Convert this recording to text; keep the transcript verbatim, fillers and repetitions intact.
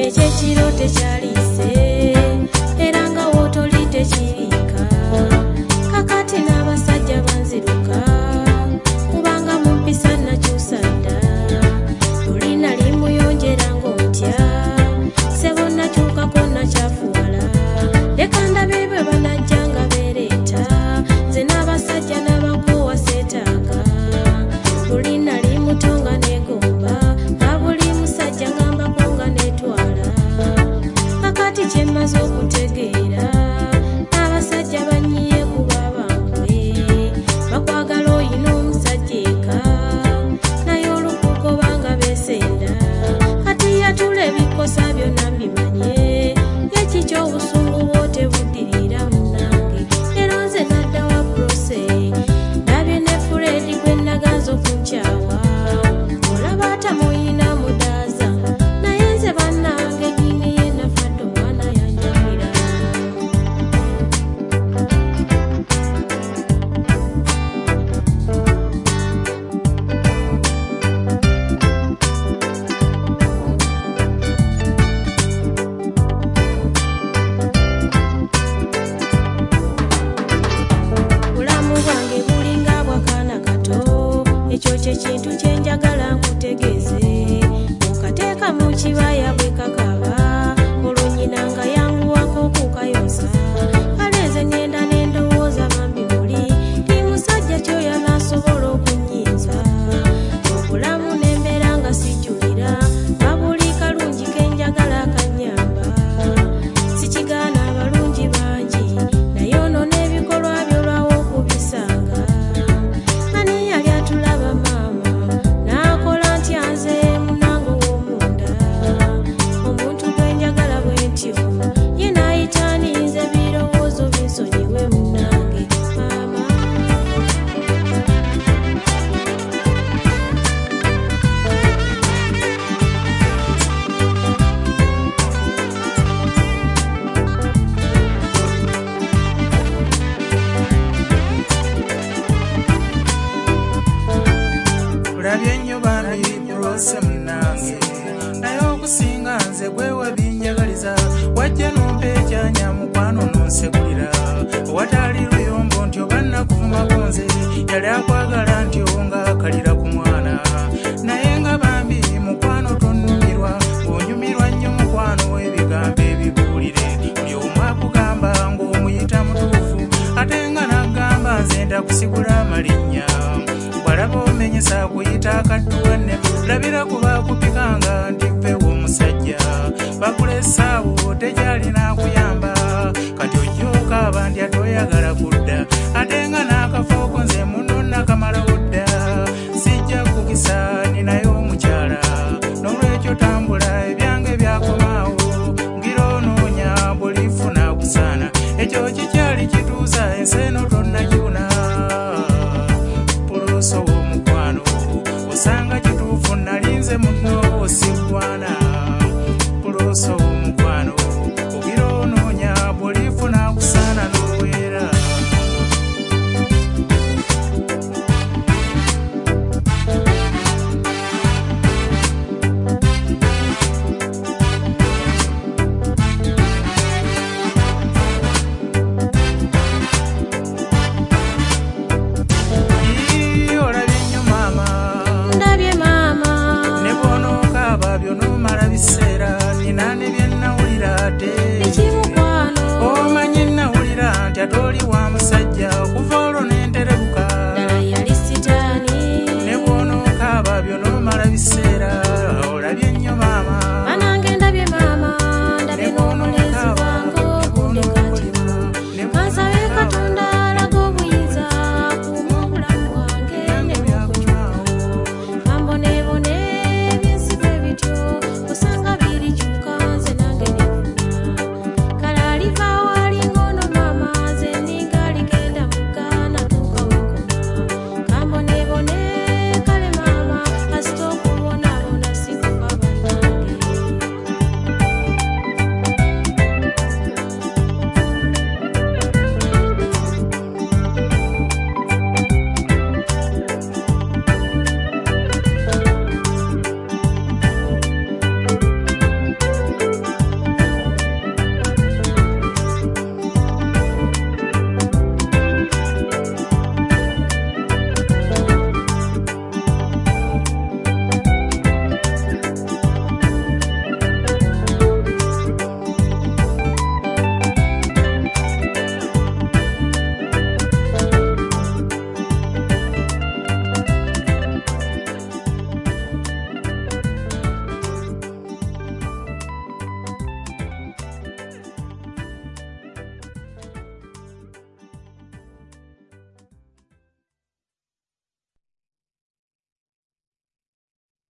nekiro tekyalise era nga wotoli tekirika kakati n'abasajja banziruka kubanga mumpisa nakyusa dda olina limuyonjera ng'otya sebo nakyukako nakyafuwala leka ndabe bwe banajja nga bereeta nze n'abasajja n'abakowa seetaaga olina limutonga negomba abuli musajja ngambako nga netwala kakati kyemmaze okutegeera n'abasajja banyiye kuba bankwe bakwagala oyina omusajja eka naye olukuko banga besenda kati yatula ebikosa byonna mbimanye yekikyo obusungu bwote buddirira munange era nze nadda wa brose ndabye ne Furedi gwe naganza okunkyawa olaba atamuyina mudaaza naye nze bannange nyingi ye nafadde omwana yanjabira bulamu bwange bulinga bw'akaana kato ekyo kyekintu kyenjagala nkutegeeze okateeka mu kibaya bwe kakaba olwo nnyina nga yanguwako okukayonsa kale nze ngenda ne ndowooza bambi muli ndi musajja kyoyo anaasobola okunyinza obulamu n'embeera nga sijjulira babuli kalungi kenjagala akannyamba sikigaana abalungi bangi naye ono n'ebikolwa byolwawo okubisanga ani yali atulaba maama n'akola ntya nze munange ow'omunda omuntu gwe njagala bwe ntyo ye n'ayitaaniinze birowoozo binsonyiwe munange maama kulabye nnyo bambi Brose munange naye okusinga nze gwewe binjagaliza wajja n'ompeekyanya mukwano nonsegulira owatali luyombo nti obannakuvumako nze yali akwagala nti onga akalira ku mwana naye nga bambi mukwano tonnumirwa ng'onyumirwa nnyo mukwano w'ebigambo ebibuulire buli omu akugamba ng'omuyita mutuufu ate nga n'agamba nze ndakusigula amalinnya balaba omenyesa kuyita akadduwanne labira kuba kupikanga ndippewo omusajja bagula essaawo tekyalina kuyamba kati ojjookaaba ndya toyagala kudda ate nga n'akafooko nze muno nakamalawo dda sijja kukisa ninaye omukyala n'olwekyo tambula ebyange byakomaawo ngira onoonya bw'olifuna kusaana ekyo kikya